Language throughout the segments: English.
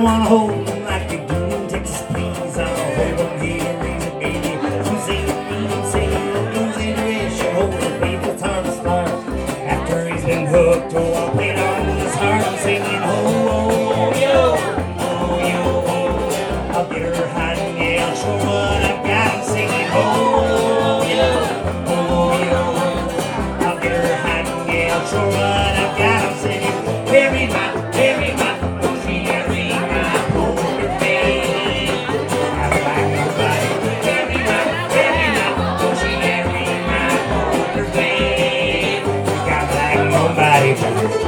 wanna hold them like they do in Texas, please. I'll hold them here, raise a baby. Who's in me, singing, who's in rich? Hold the baby's heart to start. After he's been hooked, oh, I'll play it on his heart. I'm singing, oh, oh, oh, yo, oh, yo, oh. I'll get her hot and yeah, I'll show what I've got. I'm singing, oh, yo, oh, yo, oh. I'll get her hot and yeah, I'll show what I've got. I'm singing, carry my, oh, she carry my poker face. I like nobody, carry my, oh, she carry my poker face. Got like nobody.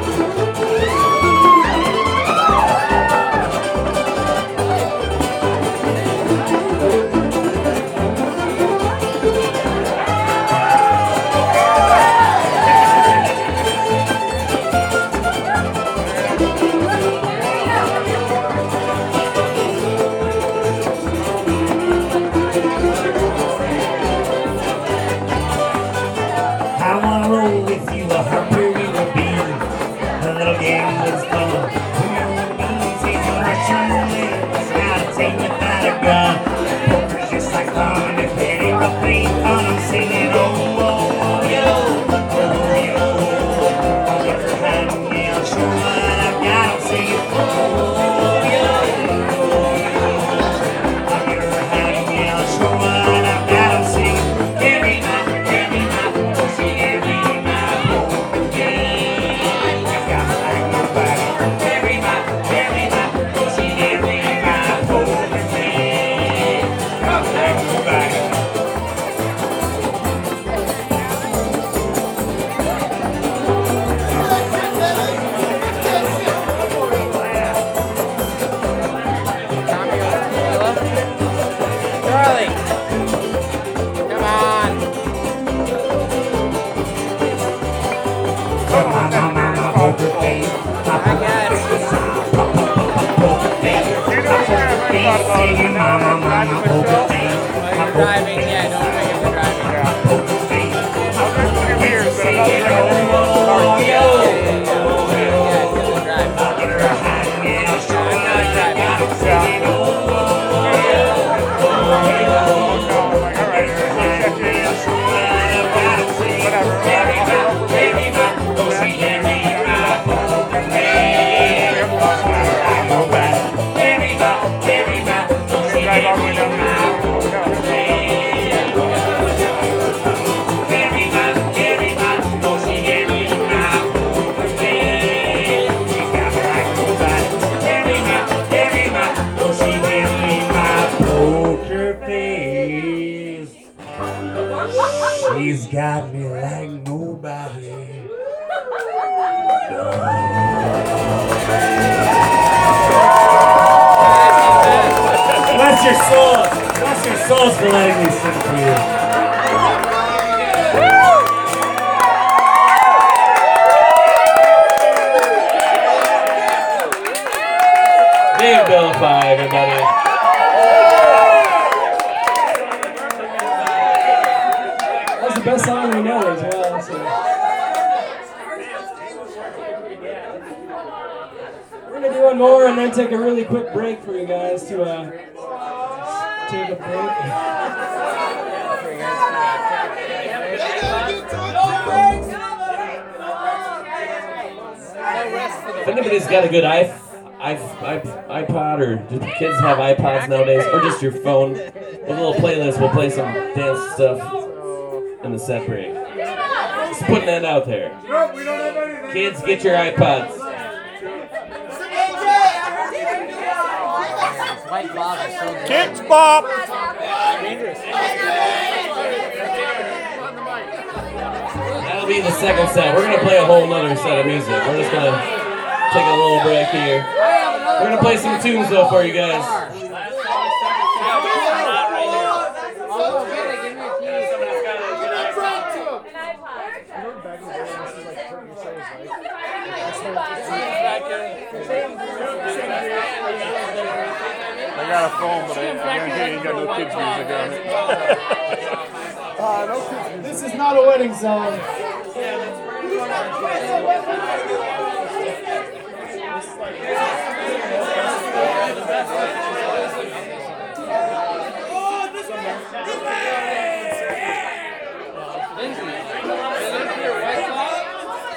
I wanna roll with you, a harper we will be. The little game was fun. Remember me, taking Russian lips. Gotta take without a gun. Poker's just like fun. If it ain't the pain fun, I'm singing, oh, oh, oh, yo, oh, yo. I'll get her hand, yeah, I'll show what I've got. I'm singing, oh, yo, oh, yo. I'll get her hand, yeah, I'll show what I've got. I'm singing, carry my, oh, she carry my poker face. I've got like nobody. Carry my, oh, she carry my poker face. Got like nobody. Charlie, come on. My poker face. My I got it. poker face. My poker face. Singing my poker face. While you're driving, yeah, don't forget you're driving. My poker face. My poker face. Singing, oh, yo. Yeah, till you're driving. I'll get her hot, yeah, I'll show I'm her not I got driving. it. Singing, oh, yo. Oh, yo. I'll get her hot, yeah, I'll show her I got it. Singing, carry my, oh, she carry my poker face. Like nobody. Carry my, oh, she carry my poker face. Carry my, oh, she carry my poker face. She got me like nobody. Carry my, oh, she carry my poker face. She's got me like nobody. Bless your souls. Bless your souls for letting me sing for you. Dave Billify, everybody. That's the best song we know as well. So. We're gonna do one more and then take a really quick break for you guys to take a break. If anybody's got a good iPod, or do kids have iPods nowadays, or just your phone with a little playlist, we'll play some dance stuff in the set break. Just putting that out there. Kids, get your iPods. White Bob is so good. Kicks Bob. That'll be the second set. We're gonna play a whole nother set of music. We're just gonna take a little break here. We're gonna play some tunes though for you guys. I got a phone, but I guarantee you ain't got no kids music on it. This is not a wedding song.